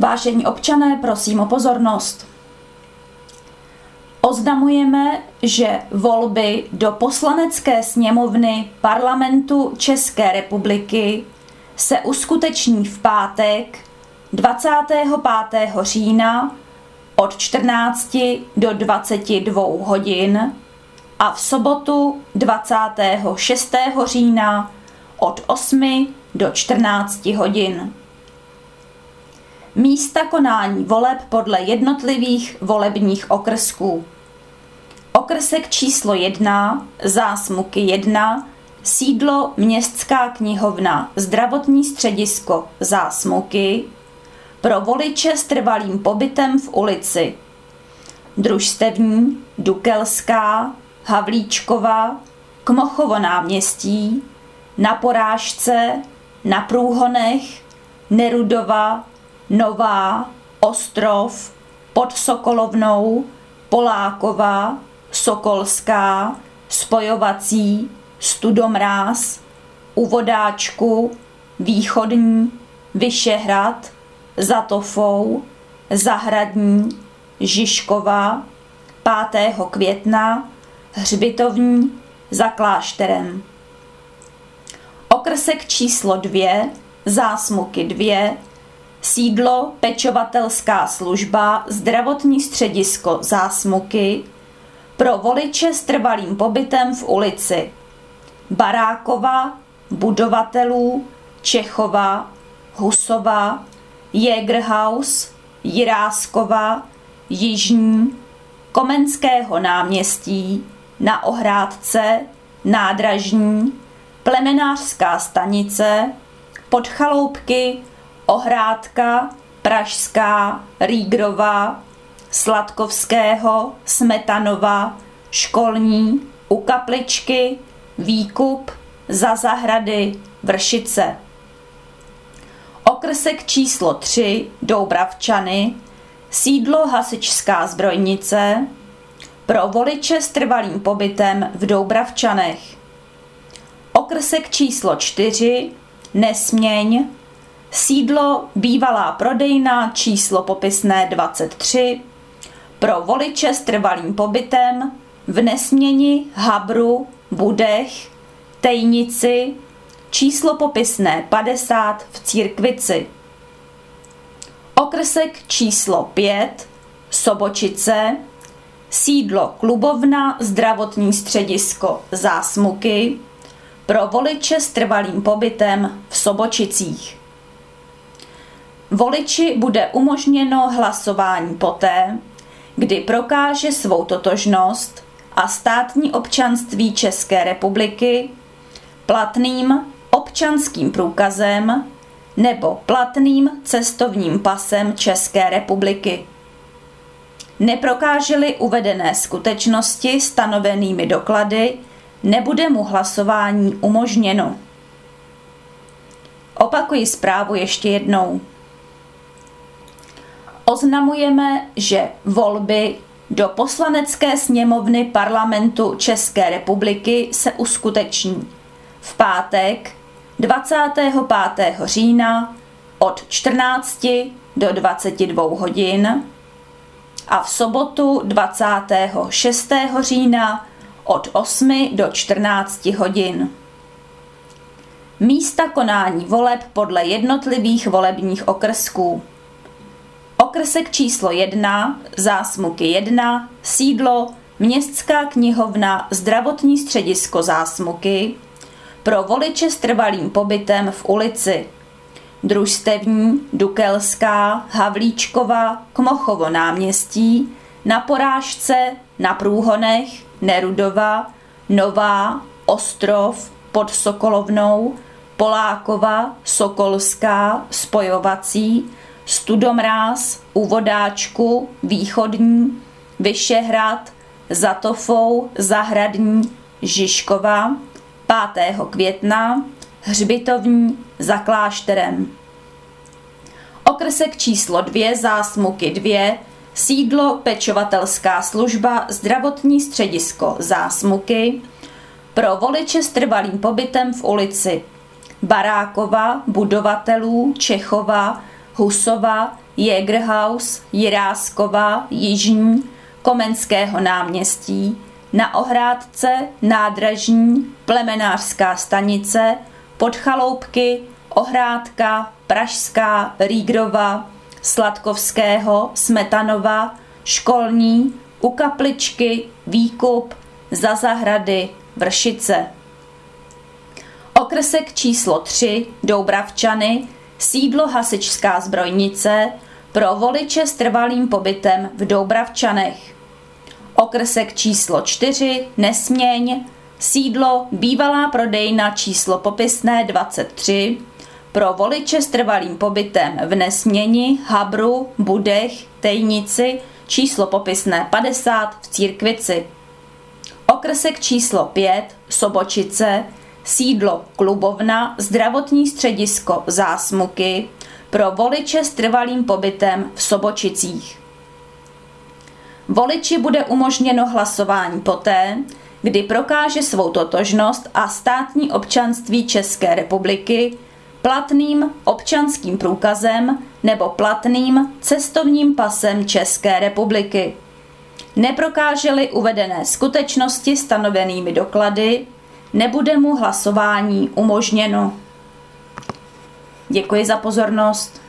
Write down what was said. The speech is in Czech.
Vážení občané, prosím o pozornost. Oznamujeme, že volby do Poslanecké sněmovny Parlamentu České republiky se uskuteční v pátek 25. října od 14 do 22 hodin a v sobotu 26. října od 8 do 14 hodin. Místa konání voleb podle jednotlivých volebních okrsků. Okrsek číslo 1, Zásmuky 1, sídlo Městská knihovna, zdravotní středisko Zásmuky, pro voliče s trvalým pobytem v ulici Družstevní, Dukelská, Havlíčkova, Kmochovo náměstí, Na Porážce, Na Průhonech, Nerudova, Nová, Ostrov, Pod Sokolovnou, Polákova, Sokolská, Spojovací, Studomráz, U Vodáčku, Východní, Vyšehrad, Zatofou, Zahradní, Žižkova, 5. května, Hřbitovní, Za Klášterem. Okrsek číslo 2, Zásmuky 2, sídlo Pečovatelská služba, zdravotní středisko Zásmuky, pro voliče s trvalým pobytem v ulici Barákova, Budovatelů, Čechova, Husova, Jägerhaus, Jiráskova, Jižní, Komenského náměstí, Na Ohrádce, Nádražní, Plemenářská stanice, Podchaloupky, Ohrádka, Pražská, Rýgrova, Sladkovského, Smetanova, Školní, U Kapličky, Výkup, Za zahrady, Vršice. Okrsek číslo 3, Doubravčany, sídlo Hasičská zbrojnice, pro voliče s trvalým pobytem v Doubravčanech. Okrsek číslo 4, Nesměň, sídlo bývalá prodejna číslo popisné 23, pro voliče s trvalým pobytem v Nesměni, Habru, Budech, Tejnici, číslo popisné 50 v Církvici. Okrsek číslo 5, Sobočice, sídlo Klubovna, zdravotní středisko Zásmuky, pro voliče s trvalým pobytem v Sobočicích. Voliči bude umožněno hlasování poté, kdy prokáže svou totožnost a státní občanství České republiky platným občanským průkazem nebo platným cestovním pasem České republiky. Neprokáže-li uvedené skutečnosti stanovenými doklady, nebude mu hlasování umožněno. Opakuji zprávu ještě jednou. Oznamujeme, že volby do Poslanecké sněmovny Parlamentu České republiky se uskuteční v pátek 25. října od 14 do 22 hodin a v sobotu 26. října od 8 do 14 hodin. Místa konání voleb podle jednotlivých volebních okrsků. Okrsek číslo 1, Zásmuky 1, sídlo Městská knihovna, zdravotní středisko Zásmuky, pro voliče s trvalým pobytem v ulici Družstevní, Dukelská, Havlíčkova, Kmochovo náměstí, Na Porážce, Na Průhonech, Nerudova, Nová, Ostrov, Pod Sokolovnou, Polákova, Sokolská, Spojovací, Studomráz, U Vodáčku, Východní, Vyšehrad, Zatofou, Zahradní, Žižkova, 5. května, Hřbitovní, Za Klášterem. Okrsek číslo 2, Zásmuky 2, sídlo Pečovatelská služba, zdravotní středisko Zásmuky, pro voliče s trvalým pobytem v ulici Barákova, Budovatelů, Čechova, Husova, Jägerhaus, Jiráskova, Jižní, Komenského náměstí, Na Ohrádce, Nádražní, Plemenářská stanice, Podchaloupky, Ohrádka, Pražská, Rígrova, Sladkovského, Smetanova, Školní, U Kapličky, Výkup, Za zahrady, Vršice. Okrsek číslo 3, Doubravčany, sídlo Hasičská zbrojnice, pro voliče s trvalým pobytem v Doubravčanech. Okrsek číslo 4, Nesměň, sídlo bývalá prodejna číslo popisné 23, pro voliče s trvalým pobytem v Nesměni, Habru, Budech, Tejnici, číslo popisné 50 v Církvici. Okrsek číslo 5, Sobočice, sídlo Klubovna, zdravotní středisko Zásmuky, pro voliče s trvalým pobytem v Sobočicích. Voliči bude umožněno hlasování poté, kdy prokáže svou totožnost a státní občanství České republiky platným občanským průkazem nebo platným cestovním pasem České republiky. Neprokáže-li uvedené skutečnosti stanovenými doklady, nebude mu hlasování umožněno. Děkuji za pozornost.